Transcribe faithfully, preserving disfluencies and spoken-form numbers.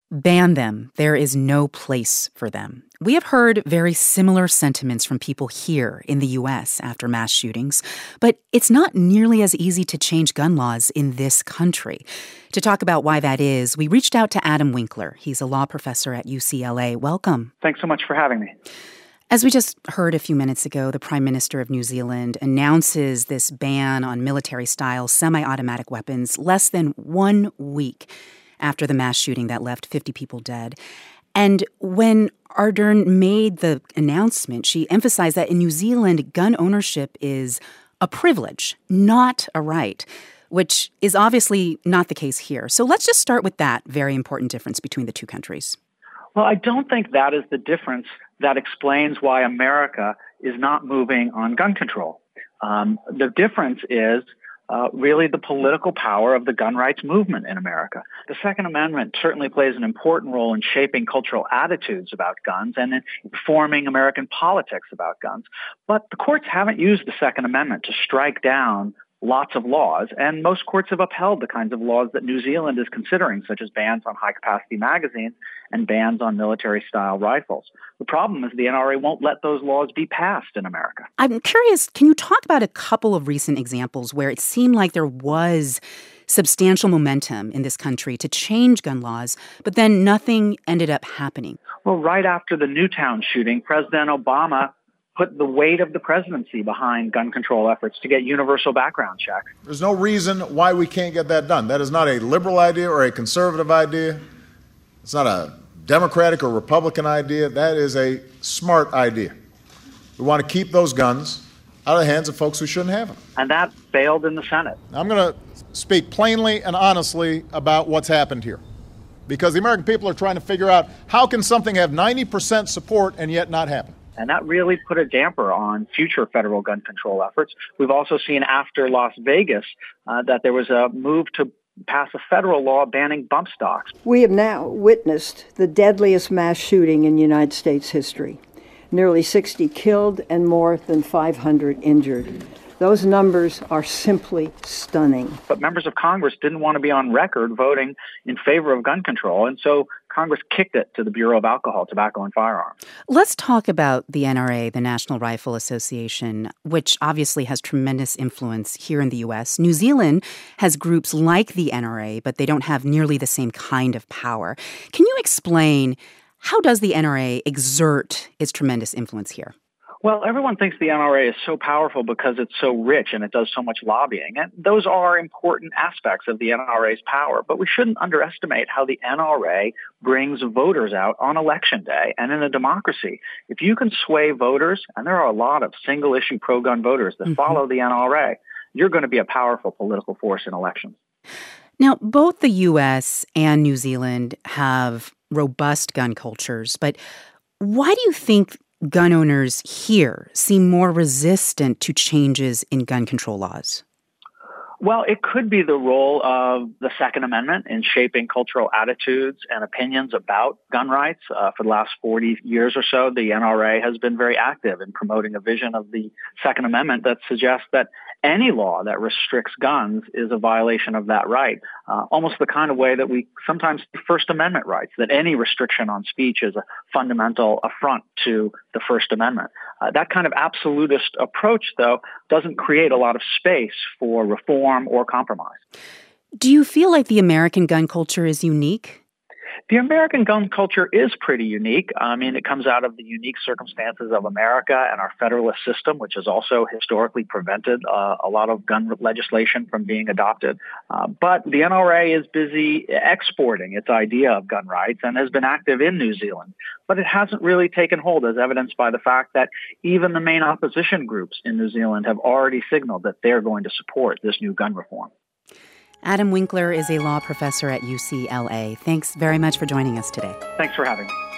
Ban them. There is no place for them. We have heard very similar sentiments from people here in the U S after mass shootings, but it's not nearly as easy to change gun laws in this country. To talk about why that is, we reached out to Adam Winkler. He's a law professor at U C L A. Welcome. Thanks so much for having me. As we just heard a few minutes ago, the Prime Minister of New Zealand announces this ban on military-style semi-automatic weapons less than one week after the mass shooting that left fifty people dead. And when Ardern made the announcement, she emphasized that in New Zealand, gun ownership is a privilege, not a right, which is obviously not the case here. So let's just start with that very important difference between the two countries. Well, I don't think that is the difference that explains why America is not moving on gun control. Um, the difference is Uh, really the political power of the gun rights movement in America. The Second Amendment certainly plays an important role in shaping cultural attitudes about guns and in informing American politics about guns. But the courts haven't used the Second Amendment to strike down lots of laws, and most courts have upheld the kinds of laws that New Zealand is considering, such as bans on high-capacity magazines and bans on military-style rifles. The problem is the N R A won't let those laws be passed in America. I'm curious, can you talk about a couple of recent examples where it seemed like there was substantial momentum in this country to change gun laws, but then nothing ended up happening? Well, right after the Newtown shooting, President Obama put the weight of the presidency behind gun control efforts to get universal background checks. There's no reason why we can't get that done. That is not a liberal idea or a conservative idea. It's not a Democratic or Republican idea. That is a smart idea. We want to keep those guns out of the hands of folks who shouldn't have them. And that failed in the Senate. I'm going to speak plainly and honestly about what's happened here, because the American people are trying to figure out how can something have ninety percent support and yet not happen. And that really put a damper on future federal gun control efforts. We've also seen after Las Vegas uh, that there was a move to pass a federal law banning bump stocks. We have now witnessed the deadliest mass shooting in United States history. Nearly sixty killed and more than five hundred injured. Those numbers are simply stunning. But members of Congress didn't want to be on record voting in favor of gun control, and so Congress kicked it to the Bureau of Alcohol, Tobacco, and Firearms. Let's talk about the N R A, the National Rifle Association, which obviously has tremendous influence here in the U S. New Zealand has groups like the N R A, but they don't have nearly the same kind of power. Can you explain, how does the N R A exert its tremendous influence here? Well, everyone thinks the N R A is so powerful because it's so rich and it does so much lobbying. And those are important aspects of the N R A's power. But we shouldn't underestimate how the N R A brings voters out on election day. And in a democracy, if you can sway voters, and there are a lot of single-issue pro-gun voters that mm-hmm. follow the N R A, you're going to be a powerful political force in elections. Now, both the U S and New Zealand have robust gun cultures, but why do you think gun owners here seem more resistant to changes in gun control laws? Well, it could be the role of the Second Amendment in shaping cultural attitudes and opinions about gun rights. Uh, for the last forty years or so, the N R A has been very active in promoting a vision of the Second Amendment that suggests that any law that restricts guns is a violation of that right, uh, almost the kind of way that we sometimes see First Amendment rights, that any restriction on speech is a fundamental affront to the First Amendment. Uh, that kind of absolutist approach, though, doesn't create a lot of space for reform or compromise. Do you feel like the American gun culture is unique? The American gun culture is pretty unique. I mean, it comes out of the unique circumstances of America and our federalist system, which has also historically prevented uh, a lot of gun legislation from being adopted. Uh, but the N R A is busy exporting its idea of gun rights and has been active in New Zealand. But it hasn't really taken hold, as evidenced by the fact that even the main opposition groups in New Zealand have already signaled that they're going to support this new gun reform. Adam Winkler is a law professor at U C L A. Thanks very much for joining us today. Thanks for having me.